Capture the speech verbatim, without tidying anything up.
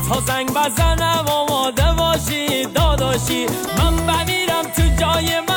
تا زنگ بزنم آماده باشی داداشی من بمیرم تو جای من